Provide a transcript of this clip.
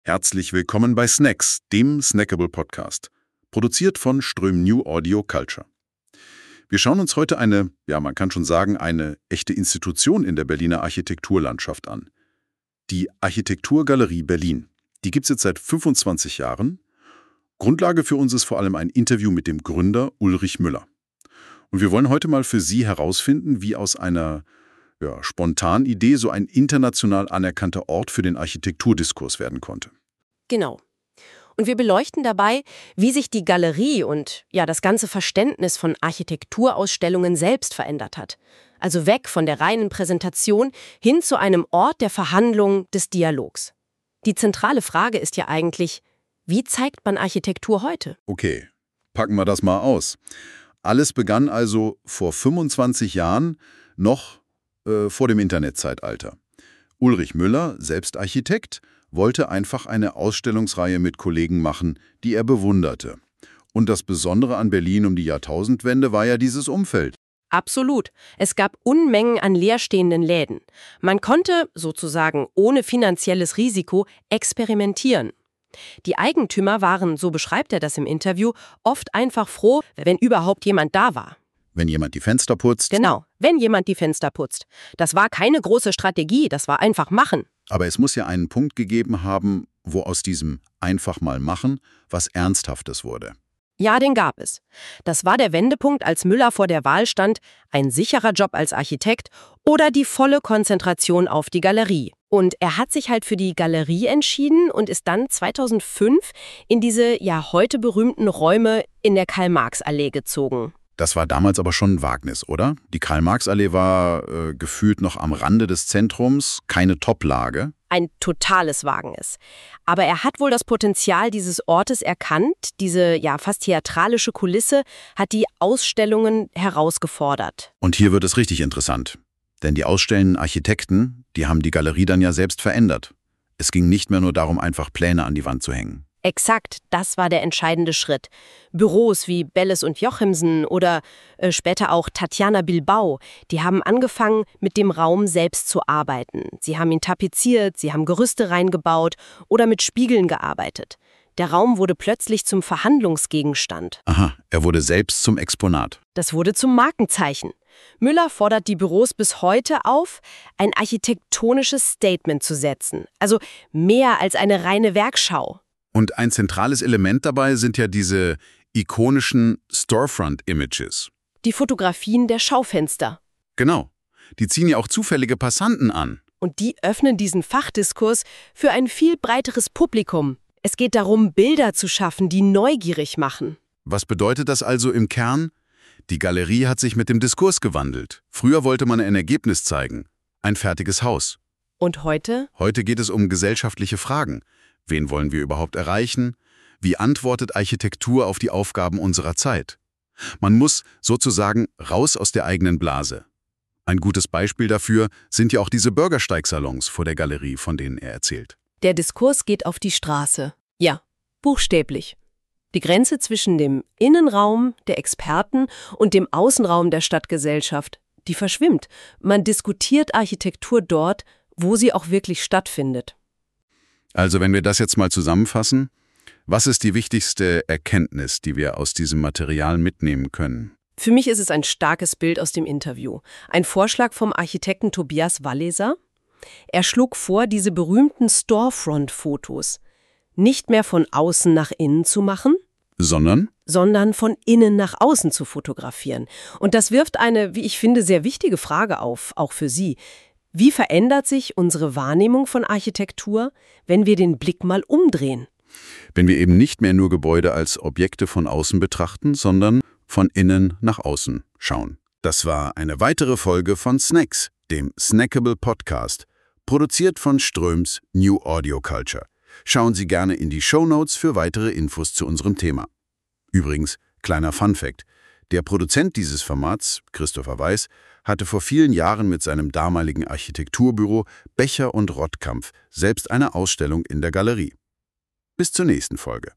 Herzlich willkommen bei Snacks, dem Snackable Podcast, produziert von Ström New Audio Culture. Wir schauen uns heute man kann schon sagen, eine echte Institution in der Berliner Architekturlandschaft an. Die Architekturgalerie Berlin. Die gibt es jetzt seit 25 Jahren. Grundlage für uns ist vor allem ein Interview mit dem Gründer Ulrich Müller. Und wir wollen heute mal für Sie herausfinden, wie aus einer spontanen Idee so ein international anerkannter Ort für den Architekturdiskurs werden konnte. Genau. Und wir beleuchten dabei, wie sich die Galerie und das ganze Verständnis von Architekturausstellungen selbst verändert hat. Also weg von der reinen Präsentation hin zu einem Ort der Verhandlung, des Dialogs. Die zentrale Frage ist ja eigentlich, wie zeigt man Architektur heute? Okay, packen wir das mal aus. Alles begann also vor 25 Jahren, noch vor dem Internetzeitalter. Ulrich Müller, selbst Architekt, wollte einfach eine Ausstellungsreihe mit Kollegen machen, die er bewunderte. Und das Besondere an Berlin um die Jahrtausendwende war ja dieses Umfeld. Absolut. Es gab Unmengen an leerstehenden Läden. Man konnte, sozusagen ohne finanzielles Risiko, experimentieren. Die Eigentümer waren, so beschreibt er das im Interview, oft einfach froh, wenn überhaupt jemand da war. Wenn jemand die Fenster putzt. Genau, wenn jemand die Fenster putzt. Das war keine große Strategie, das war einfach machen. Aber es muss ja einen Punkt gegeben haben, wo aus diesem einfach mal machen was Ernsthaftes wurde. Ja, den gab es. Das war der Wendepunkt, als Müller vor der Wahl stand, ein sicherer Job als Architekt oder die volle Konzentration auf die Galerie. Und er hat sich halt für die Galerie entschieden und ist dann 2005 in diese heute berühmten Räume in der Karl-Marx-Allee gezogen. Das war damals aber schon ein Wagnis, oder? Die Karl-Marx-Allee war gefühlt noch am Rande des Zentrums, keine Top-Lage. Ein totales Wagnis. Aber er hat wohl das Potenzial dieses Ortes erkannt. Diese fast theatralische Kulisse hat die Ausstellungen herausgefordert. Und hier wird es richtig interessant. Denn die ausstellenden Architekten, die haben die Galerie dann ja selbst verändert. Es ging nicht mehr nur darum, einfach Pläne an die Wand zu hängen. Exakt, das war der entscheidende Schritt. Büros wie Belles und Jochimsen oder später auch Tatjana Bilbao, die haben angefangen, mit dem Raum selbst zu arbeiten. Sie haben ihn tapeziert, sie haben Gerüste reingebaut oder mit Spiegeln gearbeitet. Der Raum wurde plötzlich zum Verhandlungsgegenstand. Aha, er wurde selbst zum Exponat. Das wurde zum Markenzeichen. Müller fordert die Büros bis heute auf, ein architektonisches Statement zu setzen. Also mehr als eine reine Werkschau. Und ein zentrales Element dabei sind ja diese ikonischen Storefront-Images. Die Fotografien der Schaufenster. Genau. Die ziehen ja auch zufällige Passanten an. Und die öffnen diesen Fachdiskurs für ein viel breiteres Publikum. Es geht darum, Bilder zu schaffen, die neugierig machen. Was bedeutet das also im Kern? Die Galerie hat sich mit dem Diskurs gewandelt. Früher wollte man ein Ergebnis zeigen. Ein fertiges Haus. Und heute? Heute geht es um gesellschaftliche Fragen. Wen wollen wir überhaupt erreichen? Wie antwortet Architektur auf die Aufgaben unserer Zeit? Man muss sozusagen raus aus der eigenen Blase. Ein gutes Beispiel dafür sind ja auch diese Bürgersteigsalons vor der Galerie, von denen er erzählt. Der Diskurs geht auf die Straße. Ja, buchstäblich. Die Grenze zwischen dem Innenraum der Experten und dem Außenraum der Stadtgesellschaft, die verschwimmt. Man diskutiert Architektur dort, wo sie auch wirklich stattfindet. Also wenn wir das jetzt mal zusammenfassen, was ist die wichtigste Erkenntnis, die wir aus diesem Material mitnehmen können? Für mich ist es ein starkes Bild aus dem Interview. Ein Vorschlag vom Architekten Tobias Walleser. Er schlug vor, diese berühmten Storefront-Fotos nicht mehr von außen nach innen zu machen, sondern von innen nach außen zu fotografieren. Und das wirft eine, wie ich finde, sehr wichtige Frage auf, auch für Sie. Wie verändert sich unsere Wahrnehmung von Architektur, wenn wir den Blick mal umdrehen? Wenn wir eben nicht mehr nur Gebäude als Objekte von außen betrachten, sondern von innen nach außen schauen. Das war eine weitere Folge von Snacks, dem Snackable Podcast, produziert von Ströms New Audio Culture. Schauen Sie gerne in die Shownotes für weitere Infos zu unserem Thema. Übrigens, kleiner Funfact: Der Produzent dieses Formats, Christopher Weiß, hatte vor vielen Jahren mit seinem damaligen Architekturbüro Becher und Rottkampf selbst eine Ausstellung in der Galerie. Bis zur nächsten Folge.